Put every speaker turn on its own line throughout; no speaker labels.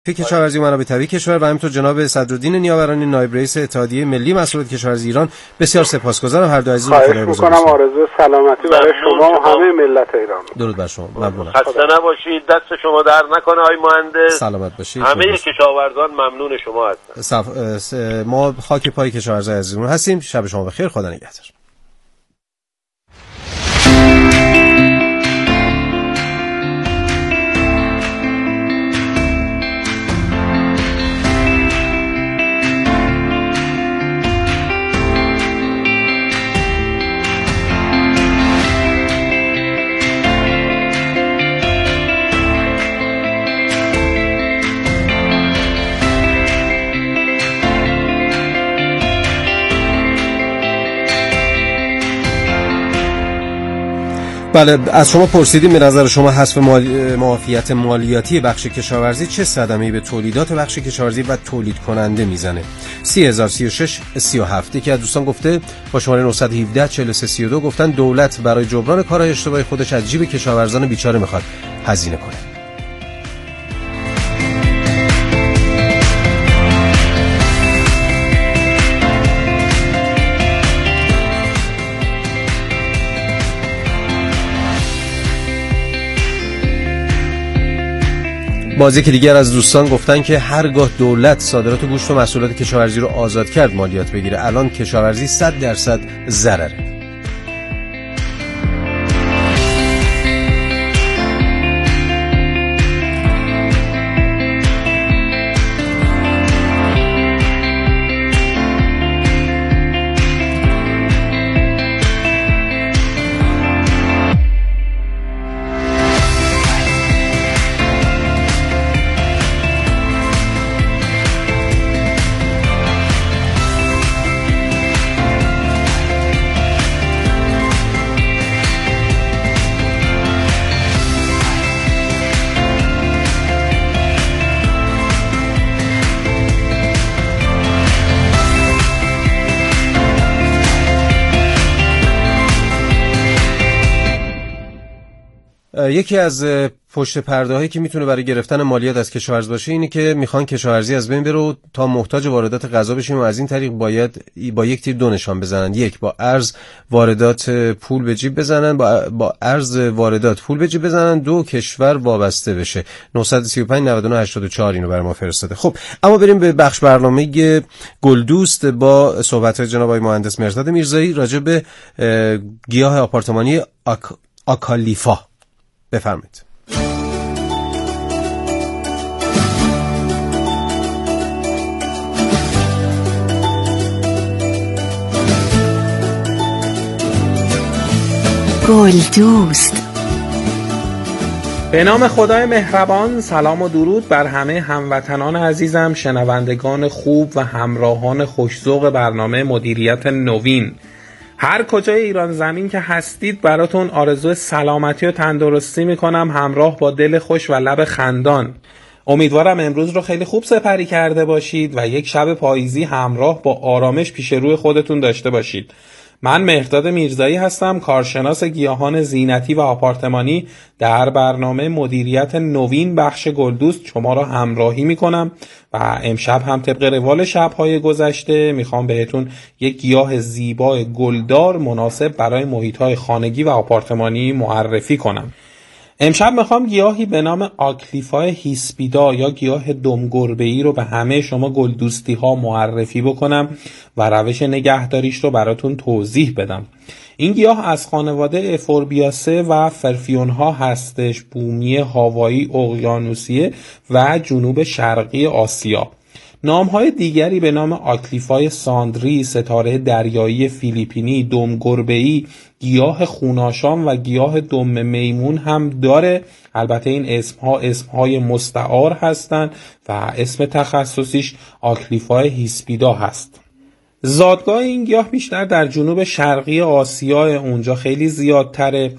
کشاورزی و منابع طبیعی کشور و همینطور جناب صدرالدین نیاورانی نایب رئیس اتحادیه ملی محصولات کشاورزی ایران. بسیار سپاسگزارم هر دو عزیز.
خواهش می‌کنم. آرزوی سلامتی برای شما و همه ملت ایران.
درود بر شما. ممنونم.
خسته نباشید. دست شما در نکنه آقای مهندس.
سلامت باشید.
همه کشاورزان ممنون شما هستن.
ما خاک پای کشاورزای عزیزمون هستیم. شب شما بخیر. خدا نگهدار. بله، از شما پرسیدیم به نظر شما حذف معافیت مالیاتی بخش کشاورزی چه صدمه‌ای به تولیدات بخش کشاورزی و تولید کننده میزنه؟ 30036 37. یکی از دوستان گفته با شماره 917 4332 گفتن دولت برای جبران کارهای اشتباهی خودش از جیب کشاورزان بیچاره میخواد هزینه کنه. بازی که دیگر از دوستان گفتن که هرگاه دولت صادرات گوشت و محصولات کشاورزی رو آزاد کرد مالیات بگیره، الان کشاورزی 100% ضرره. یکی از پشت پرده هایی که میتونه برای گرفتن مالیات از کشاورز باشه اینه که میخوان کشاورزی از بین بره تا محتاج واردات غذا بشیم و از این طریق باید با یک تیر دو نشان بزنن. یک، با ارز واردات پول به جیب بزنن، با ارز واردات پول به جیب بزنن. دو، کشور وابسته بشه. 935 99 84 اینو برای ما فرستاده. خب اما بریم به بخش برنامه گلدوست با صحبت جناب آقای مهندس مرداد میرزایی راجع به گیاه آپارتمانی آکالیفا. بفرمایید.
گلدوست.
به نام خدای مهربان، سلام و درود بر همه هموطنان عزیزم، شنوندگان خوب و همراهان خوش‌ذوق برنامه مدیریت نوین. هر کجای ایران زمین که هستید براتون آرزو سلامتی و تندرستی میکنم، همراه با دل خوش و لب خندان. امیدوارم امروز رو خیلی خوب سپری کرده باشید و یک شب پاییزی همراه با آرامش پیش روی خودتون داشته باشید. من مهرداد میرزایی هستم، کارشناس گیاهان زینتی و آپارتمانی. در برنامه مدیریت نوین بخش گلدوست شما را همراهی میکنم و امشب هم طبق روال شب‌های گذشته میخوام بهتون یک گیاه زیبای گلدار مناسب برای محیط‌های خانگی و آپارتمانی معرفی کنم. امشب میخوام گیاهی به نام آکلیفا هیسپیدا یا گیاه دمگربه‌ای رو به همه شما گلدوستی ها معرفی بکنم و روش نگهداریش رو براتون توضیح بدم. این گیاه از خانواده افوربیاسه و فرفیون ها هستش، بومی هاوایی اقیانوسیه و جنوب شرقی آسیا. نام‌های دیگری به نام آکلیفای ساندری، ستاره دریایی فیلیپینی، دمگربه‌ای، گیاه خوناشام و گیاه دم میمون هم داره. البته این اسم‌های مستعار هستند و اسم تخصصیش آکلیفای هیسپیدا هست. زادگاه این گیاه بیشتر در جنوب شرقی آسیا، اونجا خیلی زیادتره.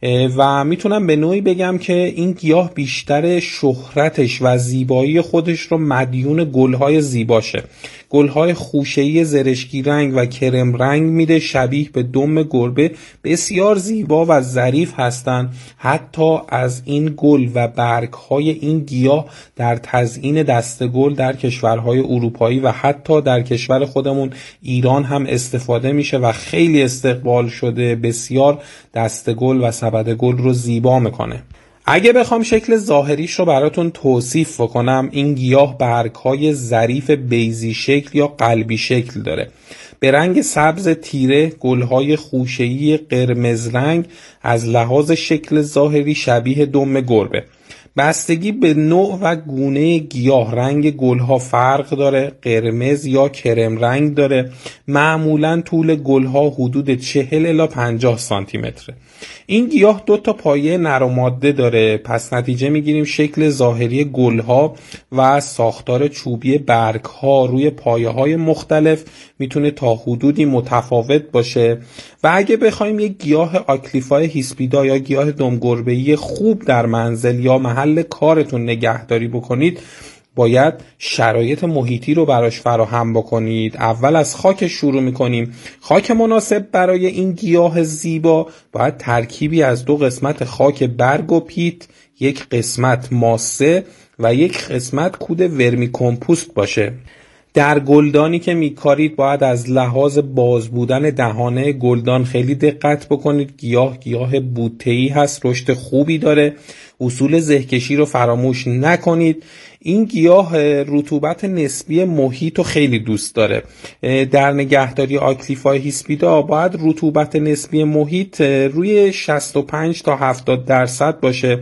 و میتونم به نوعی بگم که این گیاه بیشتر شهرتش و زیبایی خودش رو مدیون گلهای زیباشه. گلهای خوشه‌ای زرشکی رنگ و کرم رنگ میده، شبیه به دم گربه، بسیار زیبا و ظریف هستند. حتی از این گل و برگهای این گیاه در تزیین دسته‌گل در کشورهای اروپایی و حتی در کشور خودمون ایران هم استفاده میشه و خیلی استقبال شده. بسیار دسته‌گل و سبدگل رو زیبا میکنه. اگه بخوام شکل ظاهریش رو براتون توصیف بکنم، این گیاه برگ‌های ظریف بیضی شکل یا قلبی شکل داره. به رنگ سبز تیره، گل‌های خوشه‌ای قرمز رنگ، از لحاظ شکل ظاهری شبیه دم گربه. بستگی به نوع و گونه گیاه رنگ گلها فرق داره. قرمز یا کرم رنگ داره. معمولاً طول گلها حدود 40 الی 50 سانتی متره. این گیاه 2 تا پایه نر و ماده داره، پس نتیجه میگیریم شکل ظاهری گلها و ساختار چوبی برگها روی پایه های مختلف میتونه تا حدودی متفاوت باشه. و اگه بخوایم یک گیاه آکلیفای هیسپیدا یا گیاه دمگربه‌ای خوب در منزل یا محل کارتون نگهداری بکنید، باید شرایط محیطی رو براش فراهم بکنید. اول از خاک شروع میکنیم. خاک مناسب برای این گیاه زیبا باید ترکیبی از 2 قسمت خاک برگ و پیت، 1 قسمت ماسه و 1 قسمت کود ورمی کمپوست باشه. در گلدانی که میکارید باید از لحاظ باز بودن دهانه گلدان خیلی دقت بکنید. گیاه بوته‌ای هست، رشد خوبی داره. اصول زهکشی رو فراموش نکنید. این گیاه رطوبت نسبی محیط رو خیلی دوست داره. در نگهداری آکلیفای هیسپیدا باید رطوبت نسبی محیط روی 65 تا 70% باشه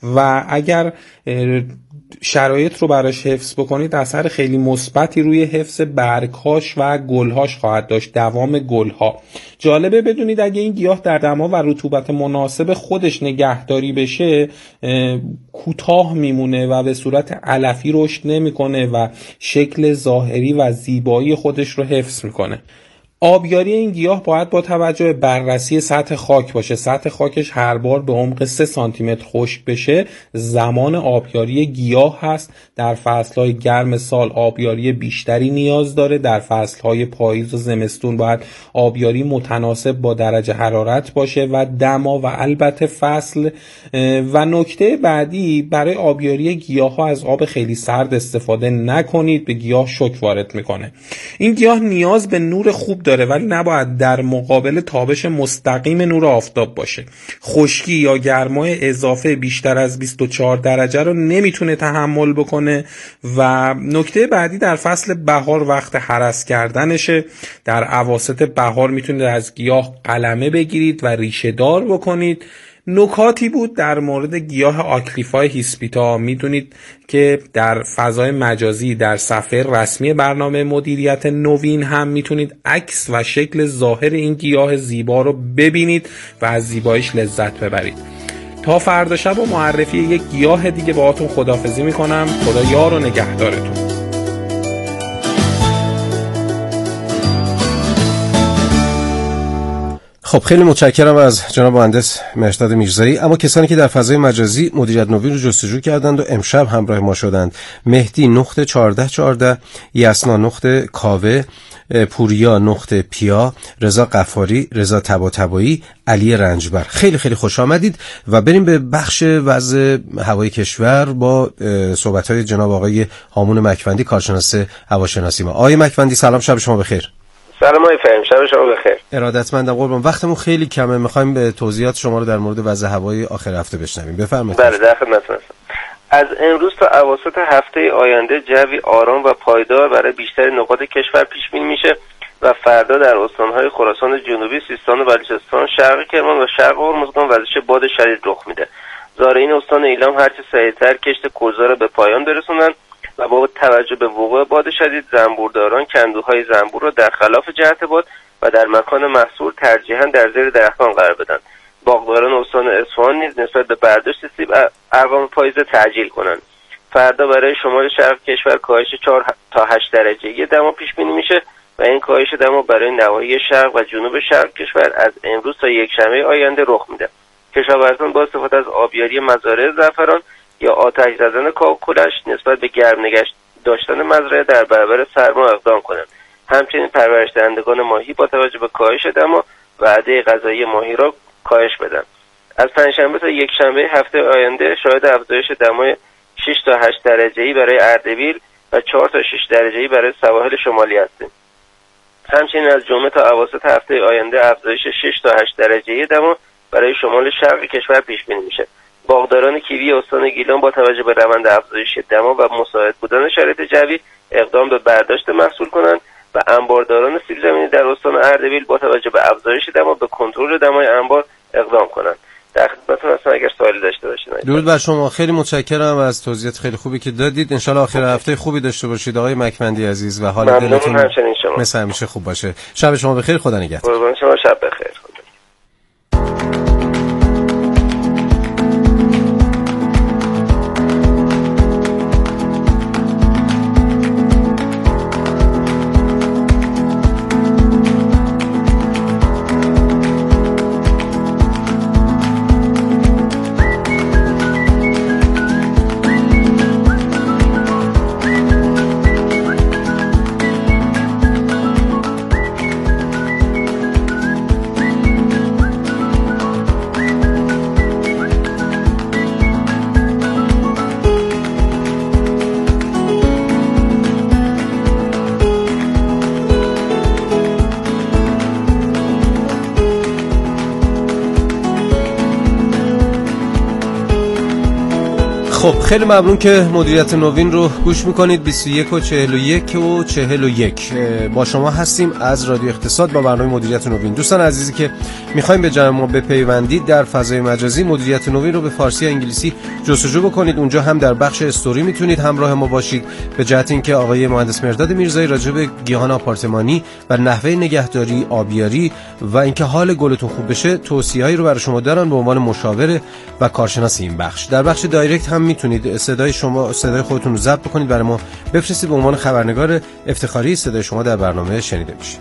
و اگر شرایط رو براش حفظ بکنید اثر خیلی مثبتی روی حفظ برگهاش و گلهاش خواهد داشت، دوام گلها. جالبه بدونید اگه این گیاه در دما و رطوبت مناسب خودش نگهداری بشه کوتاه میمونه و به صورت علفی رشد نمیکنه و شکل ظاهری و زیبایی خودش رو حفظ میکنه. آبیاری این گیاه باید با توجه به بررسی سطح خاک باشه. سطح خاکش هر بار به عمق 3 سانتی متر خشک بشه زمان آبیاری گیاه هست. در فصلهای گرم سال آبیاری بیشتری نیاز داره. در فصلهای پاییز و زمستون باید آبیاری متناسب با درجه حرارت باشه و دما و البته فصل. و نکته بعدی، برای آبیاری گیاه ها از آب خیلی سرد استفاده نکنید، به گیاه شوک وارد میکنه. این گیاه نیاز به نور خوب داره ولی نباید در مقابل تابش مستقیم نور آفتاب باشه. خشکی یا گرمای اضافه بیشتر از 24 درجه رو نمیتونه تحمل بکنه. و نکته بعدی در فصل بهار وقت هرس کردنشه. در اواسط بهار میتونید از گیاه قلمه بگیرید و ریشه دار بکنید. نکاتی بود در مورد گیاه آکلیفای هیسپیدا. میدونید که در فضای مجازی در صفحه رسمی برنامه مدیریت نوین هم میتونید عکس و شکل ظاهر این گیاه زیبا رو ببینید و از زیباییش لذت ببرید. تا فردا شب و معرفی یک گیاه دیگه باهاتون خداحافظی میکنم. خدا یار و نگهدارتون.
خب خیلی متشکرم از جناب مهندس مهرداد میرزایی. اما کسانی که در فضای مجازی مدیریت نوین رو جستجو کردند و امشب همراه ما شدند: مهدی نقطه 1414، یسنا نقطه کاوه، پوریا نقطه پیا، رضا قفاری، رضا طباطبایی، علی رنجبر. خیلی خیلی خوش آمدید و بریم به بخش وضع هوای کشور با صحبت‌های جناب آقای هامون مکوندی، کارشناس هواشناسی ما. آقای مکوندی سلام، شب شما بخیر.
سلام آقای فهیم، شب شما بخیر.
ارادتمندم قربان. وقتمون خیلی کمه، می‌خوایم به توضیحات شما رو در مورد وضع هوای آخر هفته بشنویم. بفرمایید.
بله، در خدمتتون هستم. از امروز تا اواسط هفته آینده جوی آرام و پایدار برای بیشتر نقاط کشور پیش بینی میشه و فردا در استان‌های خراسان جنوبی، سیستان و بلوچستان، شرق کرمان و شرق هرمزگان وزش باد شدید رخ میده. زارعین استان ایلام هرچه سریعتر کشت کوزه را به پایان برسونن و با توجه به وقوع باد شدید زنبورداران کندوهای زنبور را در خلاف جهت باد و در مکان محصور ترجیحاً در زیر درختان قرار بدن. باغداران استان اصفهان نیز نسبت به برداشت سیب ارقام پاییزه تعجیل کنند. فردا برای شمال شرق کشور کاهش 4 تا 8 درجه دما پیش بینی میشه و این کاهش دما برای نواحی شرق و جنوب شرق کشور از امروز تا یکشنبه آینده رخ میده. کشاورزان با استفاده از آبیاری مزارع زعفران یا آتش زدن کاوکولش نسبت به گرم نگه داشتن مزرعه در برابر سرما اقدام کنند. همچنین پرورش دهندگان ماهی با توجه به کاهش دما وعده غذایی ماهی را کاهش بدن. از پنجشنبه تا یکشنبه هفته آینده شاهد افزایش دمای 6 تا 8 درجه‌ای برای اردبیل و 4 تا 6 درجه‌ای برای سواحل شمالی هستیم. همچنین از جمعه تا اواسط هفته آینده افزایش 6 تا 8 درجه‌ای دما برای شمال شرق کشور پیش بینی میشه. باغداران کیوی استان گیلان با توجه به روند افزایش دما و مساعد بودن شرایط جوی اقدام به برداشت محصول کنند و انبارداران سیب زمینی در استان اردبیل با توجه به افزایش دما به کنترل دمای انبار اقدام کنند. در خدمتتون هستم اگر سوالی داشته باشید.
درود بر شما، خیلی متشکرم از توضیحات خیلی خوبی که دادید. ان شاء الله آخر هفته خوبی داشته باشید آقای مکمندی عزیز و حال دلتون مثل همیشه خوب باشه. شب شما بخیر، خدا نگهدار.
قربان شما، شب بخیر.
خب خیلی ممنون که مدیریت نوین رو گوش میکنید. 21 و 41 و 41 با شما هستیم از رادیو اقتصاد با برنامه مدیریت نوین. دوستان عزیزی که میخوایم به جمع ما بپیوندید در فضای مجازی مدیریت نوین رو به فارسی و انگلیسی جستجو بکنید. اونجا هم در بخش استوری میتونید همراه ما باشید به جهت اینکه آقای مهندس مرداد میرزایی راجع به گیاهان آپارتمانی و نحوه نگهداری، آبیاری و اینکه حال گلتون خوب بشه توصیه‌ای رو برای شما دارن به عنوان مشاور و کارشناس این بخش. در بخش دایرکت هم میتونید صدای خودتون رو ضبط بکنید برای ما بفرستید به عنوان خبرنگار افتخاری صدای شما در برنامه شنیده میشه.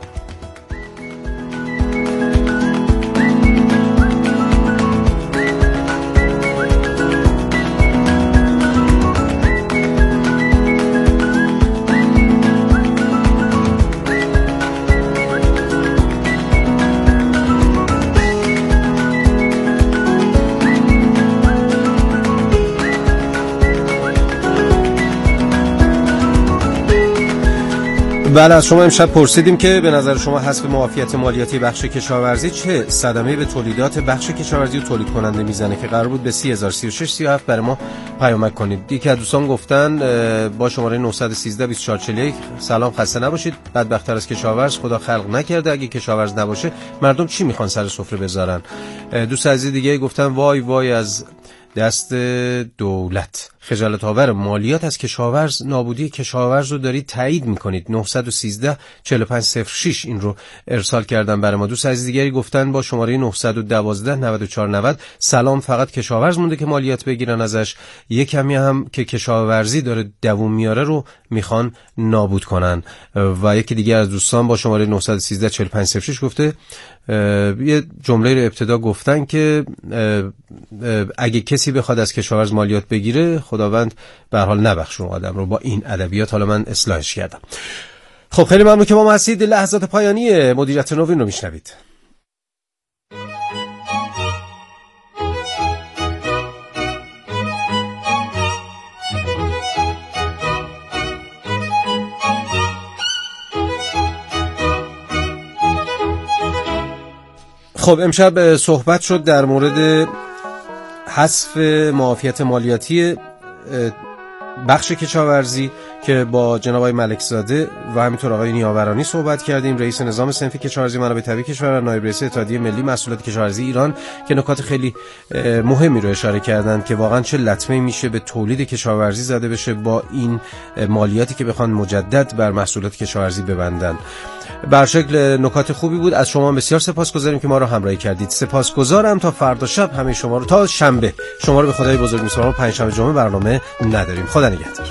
بله، از شما امشب پرسیدیم که به نظر شما حذف معافیت مالیاتی بخش کشاورزی چه صدمه‌ای به تولیدات بخش کشاورزی و تولید کننده میزنه که قرار بود به 30036 37 برای ما پیامک کنید. یکی از دوستان گفتن با شماره 913 2441 سلام، خسته نباشید. بدبخت‌تر از کشاورز خدا خلق نکرده، اگه کشاورز نباشه مردم چی میخوان سر سفره بذارن. دوست عزیز دیگه گفتن وای وای از دست دولت، خجالت آور مالیات از کشاورز، نابودی کشاورز رو دارید تایید میکنید. 913 4506 این رو ارسال کردن برای ما. دوست عزیز دیگری گفتن با شماره 912 9490 سلام، فقط کشاورز مونده که مالیات بگیرن ازش، یک کمی هم که کشاورزی داره دووم میاره رو میخوان نابود کنن. و یکی دیگه از دوستان با شماره 913 4506 گفته یه جمله رو ابتدا گفتن که اگه کسی بخواد از کشاورز مالیات بگیره خداوند به هر حال نبخشون آدم رو. با این ادبیات حالا من اصلاحش کردم. خب خیلی ممنون که با ما هستید. لحظات پایانی مدیریت نوین رو میشنوید. خب امشب صحبت شد در مورد حذف معافیت مالیاتی بخش کشاورزی که با جناب آقای ملکزاده و همینطور آقای نیاورانی صحبت کردیم، رئیس نظام صنفی کشاورزی منابع طبیعی کشور و نایب رئیس اتحادیه ملی محصولات کشاورزی ایران که نکات خیلی مهمی رو اشاره کردند که واقعا چه لطمه‌ای میشه به تولید کشاورزی زده بشه با این مالیاتی که بخوان مجدد بر محصولات کشاورزی ببندن. بر شکل نکات خوبی بود. از شما بسیار سپاسگزاریم که ما رو همراهی کردید. سپاسگزارم تا فردا شب همه شما رو، تا شنبه شما رو به خدای بزرگ میسپارم. پنجشنبه جمعه برنامه نداریم. خدا نگهدار.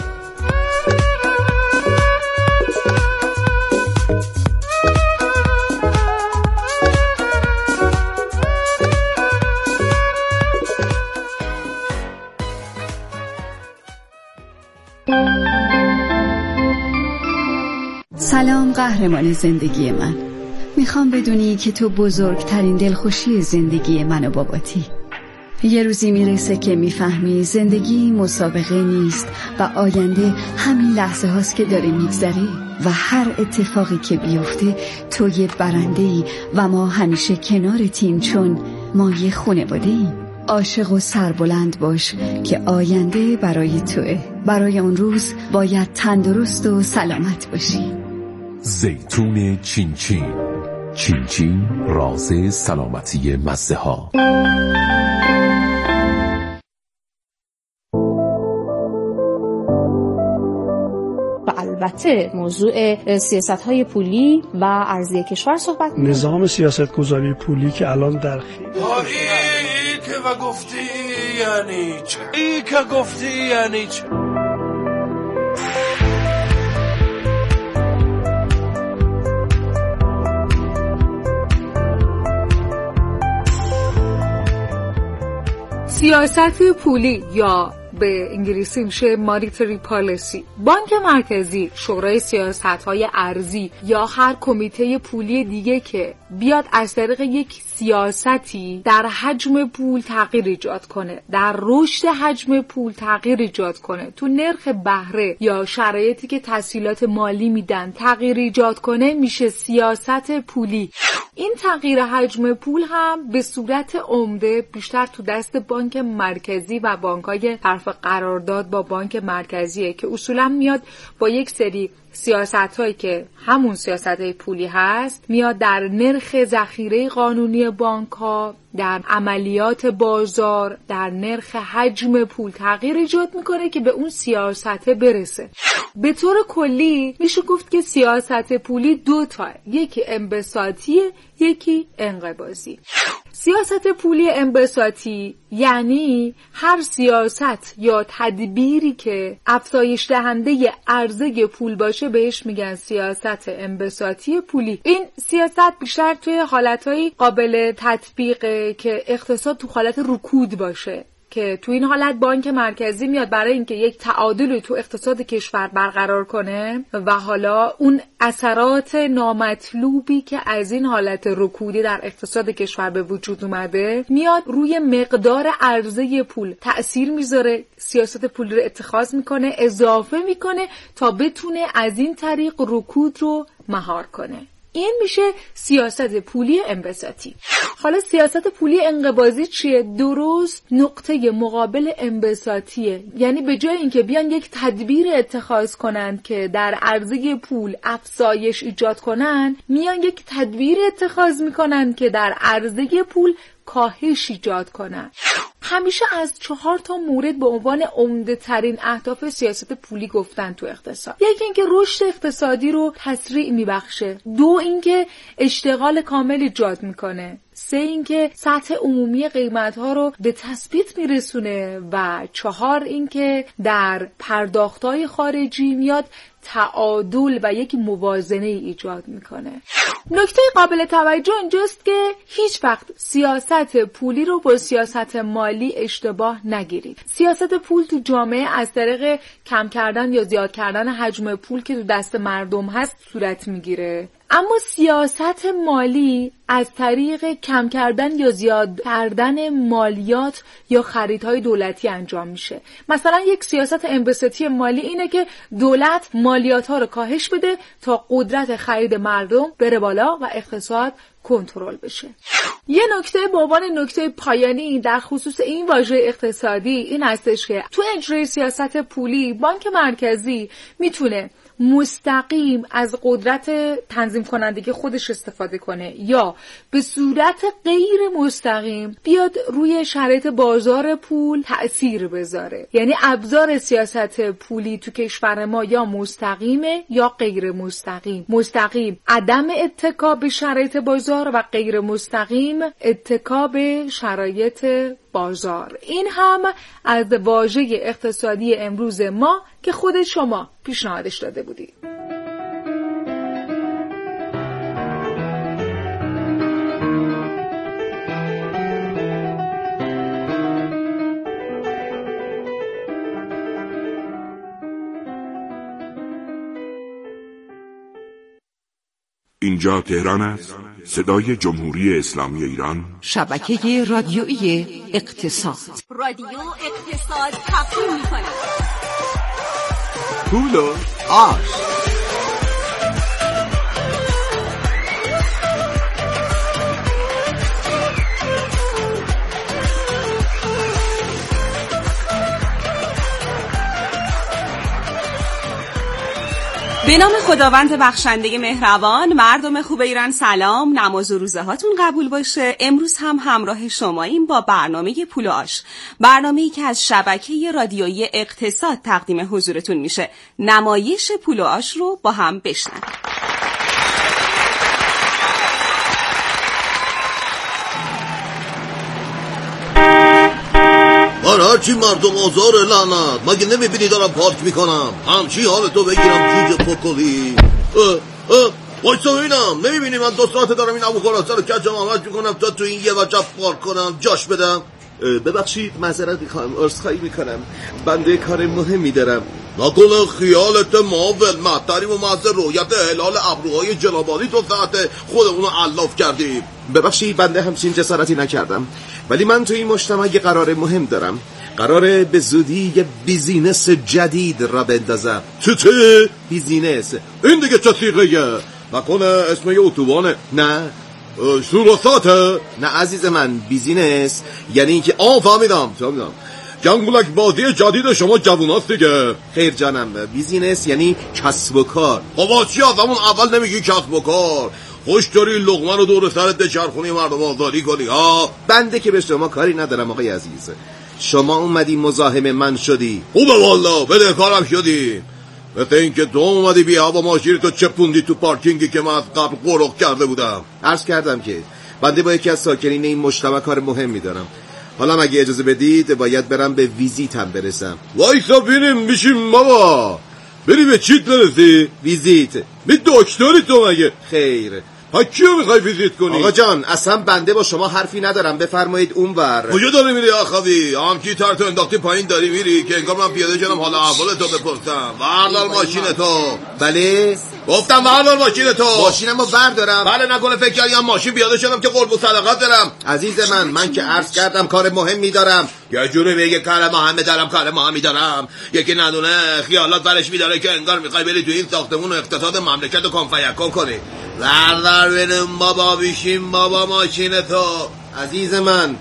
سلام قهرمان زندگی من. میخوام بدونی که تو بزرگترین دلخوشی زندگی من و باباتی. یه روزی میرسه که میفهمی زندگی مسابقه نیست و آینده همین لحظه هاست که داره میگذره و هر اتفاقی که بیفته تو یه برنده‌ای و ما همیشه کنارتیم چون ما یه خانواده ایم. عاشق و سربلند باش که آینده برای توئه. برای اون روز باید تندرست و سلامت باشی.
زیتون چین چین، چین چین راز سلامتی مزه ها.
و البته موضوع سیاست‌های پولی و ارزی کشور صحبت می‌کنیم.
نظام سیاست‌گذاری پولی که الان در
ای که و گفتی یعنی چه؟ ای که گفتی یعنی چه؟
سیاست پولی یا به انگلیسی میشه مانیتری پالیسی. بانک مرکزی، شورای سیاست‌های ارزی یا هر کمیته پولی دیگه که بیاد از طریق یک سیاستی در حجم پول تغییر ایجاد کنه، در رشد حجم پول تغییر ایجاد کنه، تو نرخ بهره یا شرایطی که تسهیلات مالی میدن تغییر ایجاد کنه، میشه سیاست پولی. این تغییر حجم پول هم به صورت عمده بیشتر تو دست بانک مرکزی و بانک‌های طرف قرارداد با بانک مرکزیه که اصولا میاد با یک سری سیاست‌هایی که همون سیاست‌های پولی هست، میاد در نرخ ذخیره قانونی بانک‌ها، در عملیات بازار، در نرخ حجم پول تغییر ایجاد میکنه که به اون سیاست برسه. به طور کلی میشه گفت که سیاست پولی دو تاه، یکی انبساطیه، یکی انقباضی. سیاست پولی انبساطی یعنی هر سیاست یا تدبیری که افزایش دهنده عرضه پول باشه بهش میگن سیاست انبساطی پولی. این سیاست بیشتر توی حالتهای قابل تطبیقه که اقتصاد تو حالت رکود باشه، که تو این حالت بانک مرکزی میاد برای اینکه یک تعادل تو اقتصاد کشور برقرار کنه و حالا اون اثرات نامطلوبی که از این حالت رکودی در اقتصاد کشور به وجود اومده میاد روی مقدار عرضه پول تأثیر میذاره، سیاست پولی رو اتخاذ میکنه، اضافه میکنه تا بتونه از این طریق رکود رو مهار کنه. این میشه سیاست پولی انبساطی. حالا سیاست پولی انقباضی چیه؟ درست نقطه مقابل انبساطیه. یعنی به جای اینکه بیان یک تدبیر اتخاذ کنند که در عرضه پول افزایش ایجاد کنند، میان یک تدبیر اتخاذ میکنن که در عرضه پول کاهش ایجاد کنن. همیشه از 4 مورد به عنوان عمده ترین اهداف سیاست پولی گفتن تو اقتصاد. یکی اینکه رشد اقتصادی رو تسریع میبخشه، 2 اینکه اشتغال کامل ایجاد میکنه، 3 اینکه سطح عمومی قیمت‌ها رو به تثبیت میرسونه و 4 اینکه در پرداخت‌های خارجی میاد تعادل و یک موازنه ایجاد میکنه. نکته قابل توجه اینجاست که هیچ وقت سیاست پولی رو با سیاست مالی اشتباه نگیرید. سیاست پول تو جامعه از طریق کم کردن یا زیاد کردن حجم پول که تو دست مردم هست صورت میگیره، اما سیاست مالی از طریق کم کردن یا زیاد کردن مالیات یا خریدهای دولتی انجام میشه. مثلا یک سیاست انبساطی مالی اینه که دولت مالیات‌ها رو کاهش بده تا قدرت خرید مردم بره بالا و اقتصاد کنترل بشه. یه نکته به عنوان نکته پایانی در خصوص این واژه اقتصادی این هستش که تو اجرای سیاست پولی بانک مرکزی میتونه مستقیم از قدرت تنظیم کنندگی خودش استفاده کنه یا به صورت غیر مستقیم بیاد روی شرایط بازار پول تأثیر بذاره. یعنی ابزار سیاست پولی تو کشور ما یا مستقیمه یا غیر مستقیم. مستقیم عدم اتکا به شرایط بازار و غیر مستقیم اتکا به شرایط بازار. این هم از واژه اقتصادی امروز ما که خود شما پیشنهادش داده بودید.
اینجا تهران است، صدای جمهوری اسلامی ایران،
شبکه رادیویی اقتصاد.
رادیو اقتصاد تقدیم می‌کند
پول و آش.
به نام خداوند بخشنده مهربان. مردم خوب ایران سلام، نماز و روزه هاتون قبول باشه. امروز هم همراه شماییم با برنامه پول و آش، برنامه‌ای که از شبکه رادیویی اقتصاد تقدیم حضورتون میشه. نمایش پول و آش رو با هم بشنویم.
هرچی مردم آزار لعنت، مگه نمیبینی دارم پارک میکنم؟ همچی حالتو بگیرم جوجه پکلی. وایسا ببینم، نمیبینی من 2 ساعته دارم این ابوخلاصه رو کجم عمل میکنم تا تو این یه وجب پارک کنم جاش بدم؟
ببخشید معذرت میخوام، عذرخواهی میکنم، بنده کار مهمی دارم.
نکنه خیالت ما ولمت داریم و محض رویت هلال ابروهای جنابالی تو ساعت خودمونو علاف کردیم.
ببخشید بنده همچین جسارتی نکردم، ولی من تو این مجتمع یه قرار مهم دارم. قراره به زودی یه بیزینس جدید را بندازم.
چه؟
بیزینس.
این دیگه چه سیغه‌یه؟ نکنه اسم یه اتوبانه؟
نه.
شوراساته؟
نه عزیز من، بیزینس یعنی اینکه
فهمیدم جنگولک بازی جدید شما جووناست دیگه.
خیر جانم، بیزینس یعنی کسب و کار.
بابا چی از همون اول نمیگی کسب و کار؟ خوش داری لقمه رو دور سرت بچرخونی مردم آزاری کنی ها؟
بنده که به شما کاری ندارم آقای عزیز، شما اومدی مزاحم من شدی.
خوبه والا، بده کارم شدی. مثل این که تو اومدی بی هوا ماشین تو چپوندی تو پارکینگی که من از قبل قرق کرده بودم.
عرض کردم که بنده با یکی از ساکنین این مجتمع کار مهمی دارم. حالا اگه اجازه بدید باید برم به ویزیتم برسم.
وایسا بینیم میشیم بابا. بری به چیت برسی؟
ویزیت.
می دکتری تو مگه؟
خیر.
ها کیو میخوای ویزیت کنی؟
آقا جان اصلا بنده با شما حرفی ندارم، بفرمایید اونور.
کجا داری میری آخوی؟ هم کی ترتو انداختی پایین داری میری که انگار من پیاده شدم حالا احوال تو بپرسم. بردار ماشین تو.
بله
گفتم بردار ماشین تو.
ماشینمو بردارم.
بله نکنه فکر کردی ماشین پیاده شدم که قرب و صدقات دارم.
عزیز من که عرض کردم کار مهمی دارم.
یه جوری بگه کار مهمی دارم یکی ندونه خیالات برش میداره که انگار میخوای بری تو این ساختمون و اقتصاد مملکت رو کنفیکن کنی. بردار بریم بابا، بیشیم بابا ماشین تو.
عزیز من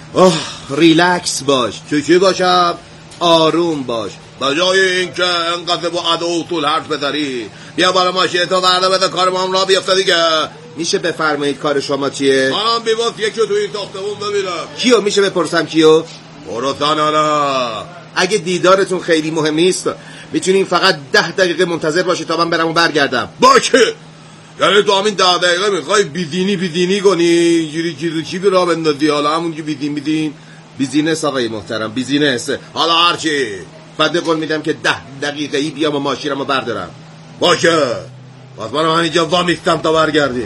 ریلکس باش.
چی باشم؟
آروم باش.
بجای این که انقدر با ادا و طول حرف بذاری بیا بالا ماشین تو بردار بده کار ما هم را بیفته دیگه.
میشه بفرمایید کار شما چیه؟
منم بیواز یکی تو این ساختمون ببینم.
کیو میشه بپرسم کیو؟
برسانانا.
اگه دیدارتون خیلی مهم نیست میتونین فقط 10 دقیقه منتظر باشید تا من برم و برگردم.
باشه. یعنی تو همین 10 دقیقه میخوای بیدینی کنی جوری چی را بندازی؟ حالا همون که بیدین
بیزینس آقای محترم، بیزینس.
حالا هرچی
بنده قول میدم که 10 دقیقه‌ای بیام و ماشینمو بردارم.
باشه پس من اینجا وامیستم تا برگردی.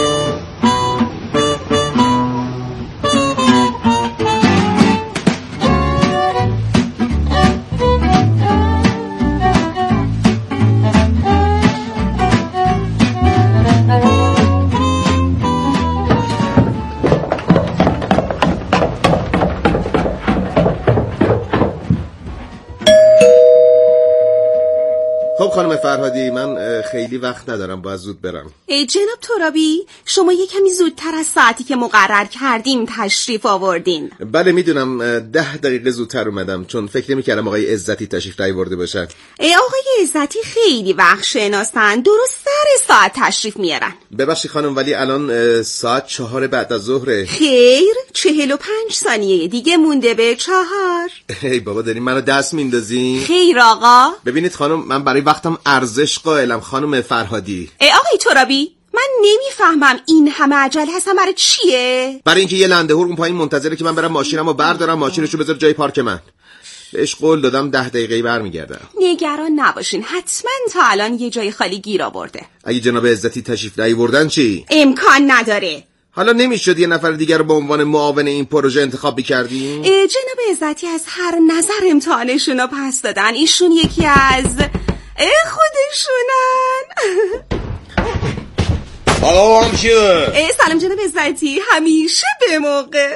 خب خانم فرهادی، من خیلی وقت ندارم، باید زود برم.
جناب ترابی، شما یه کمی زودتر از ساعتی که مقرر کردیم تشریف آوردین.
بله میدونم، 10 دقیقه زودتر اومدم چون فکر نمی‌کردم آقای عزتی تشریف نیاورده باشن.
آقای عزتی خیلی وقت شناسن، درست سر ساعت تشریف میارن.
ببخشید خانم ولی الان ساعت 4 بعد از ظهره.
خیر 45 ثانیه دیگه مونده به 4.
ای بابا دارین منو دست میندازین؟
خیر آقا.
ببینید خانم، من برای وقتم ارزش قائلم خانم فرهادی.
آقای ترابی، من نمیفهمم این همه عجله هستم برای چیه؟
برای اینکه یه لنده هور اون پایین منتظره که من برم ماشینمو بردارم، ماشینشو بذار جای پارک من. بهش قول دادم 10 دقیقه‌ای برمیگردم.
نگران نباشین، حتما تا الان یه جای خالی گیر آورده.
اگه جناب عزتی تشریف نیاوردن چی؟
امکان نداره.
حالا نمیشد یه نفر دیگر رو به عنوان معاون این پروژه انتخاب بکردیم؟
جناب عزتی از هر نظر امتحانشون رو پس دادن. ایشون یکی از خودشونن.
حالا هم چیه؟
سلام جناب عزتی، همیشه به موقع.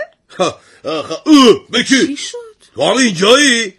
بکی تو هم اینجایی؟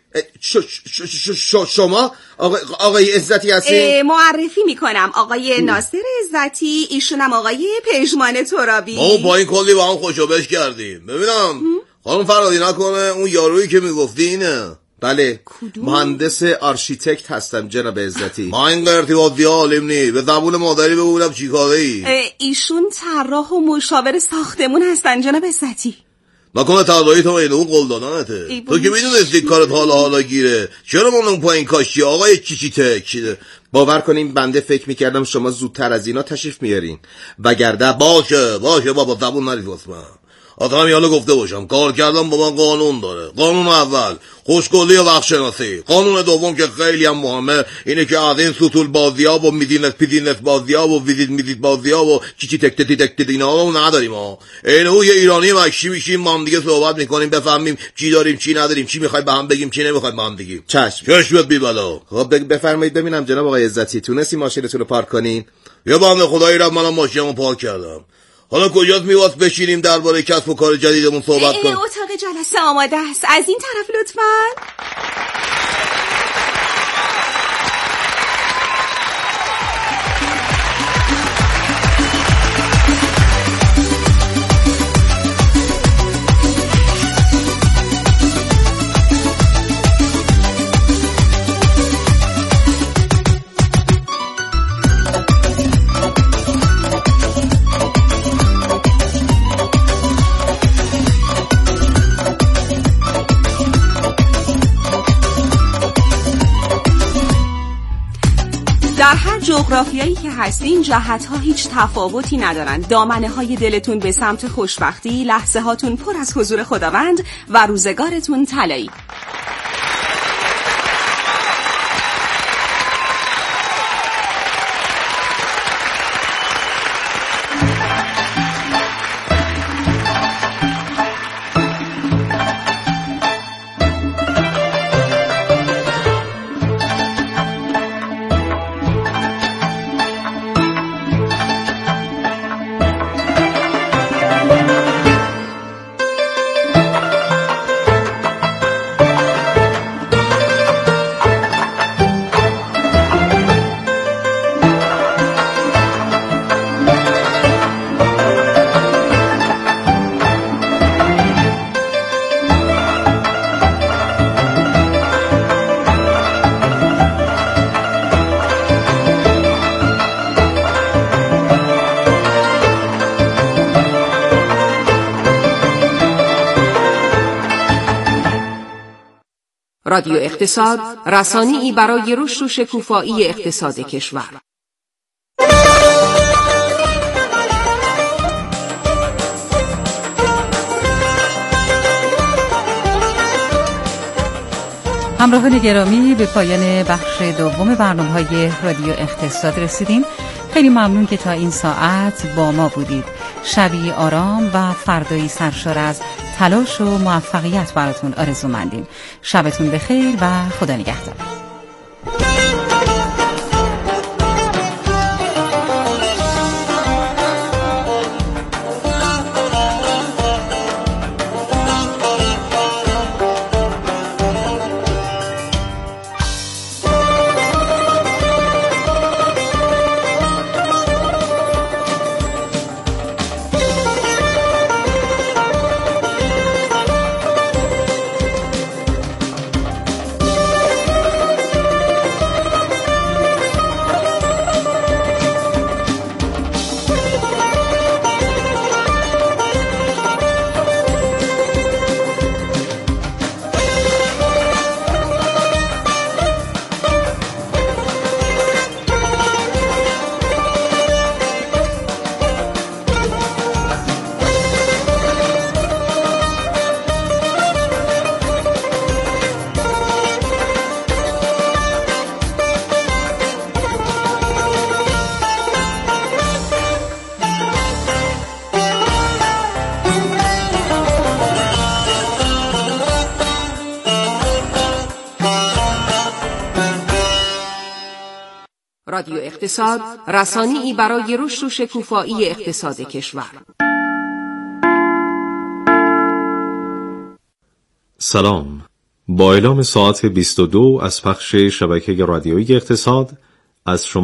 شما آقای عزتی هستین؟
معرفی میکنم آقای ناصر عزتی، ایشونم آقای پژمان ترابی.
ما با این کلی با هم خوشابش کردیم. ببینم خانم فرادی نکنه اون یارویی که میگفتی اینه؟
بله مهندس آرشیتکت هستم جناب عزتی.
ما این ارتباطی عالم نی، به زبون مادری بگولم چی کاره ای؟
ایشون طراح و مشاور ساختمون هستن جناب عزتی.
نکنه طراحی تو اینه اون قلدانانته؟ تو که میدونستی کارت حالا گیره، چرا من اون پایین کاشی آقای چیچیتک؟
باور کنیم بنده فکر میکردم شما زودتر از اینا تشریف میارین وگرنه
باشه بابا زبون نریز واسه من. آدم یالا گفته باشم کار کردم با من قانون داره. قانون اول خوشگلی و وقت‌شناسی. قانون دوم که خیلی هم مهمه اینه که از این سطول بازی‌ها و میزینت بازی‌ها و ویزیت بازی‌ها و چی تک اینا رو نداریم ها. اینو یه ایرانی مشی میشیم ما هم دیگه صحبت میکنیم بفهمیم چی داریم چی نداریم، چی میخوایم به هم بگیم چی نمیخوایم به هم بگیم. چشمت بی بلا.
خب بفرمایید ببینم جناب آقای عزتی تونستی ماشینتون رو پارک کنین؟
یه بنده خدایی رفت منم ماشینمو پارک کردم. حالا کجاست میواس بشینیم درباره کسب و کار جدیدمون صحبت کنیم؟
اتاق جلسه آماده است، از این طرف لطفاً. در هر جغرافیایی که هستین جهت‌ها هیچ تفاوتی ندارن. دامنه‌های دلتون به سمت خوشبختی، لحظه هاتون پر از حضور خداوند و روزگارتون طلایی.
رادیو اقتصاد، رسانه‌ای برای رشد و شکوفایی اقتصاد کشور.
همراهان گرامی به پایان بخش دوم برنامه‌های رادیو اقتصاد رسیدیم. خیلی ممنون که تا این ساعت با ما بودید. شبی آرام و فردایی سرشار از تلاش و موفقیت براتون آرزومندیم. شبتون بخیر و خدا نگهدار.
رادیو اقتصاد، رسانه‌ای برای رشد و شکوفایی اقتصاد کشور.
سلام. با اعلام ساعت 22 از پخش شبکه رادیویی اقتصاد از شما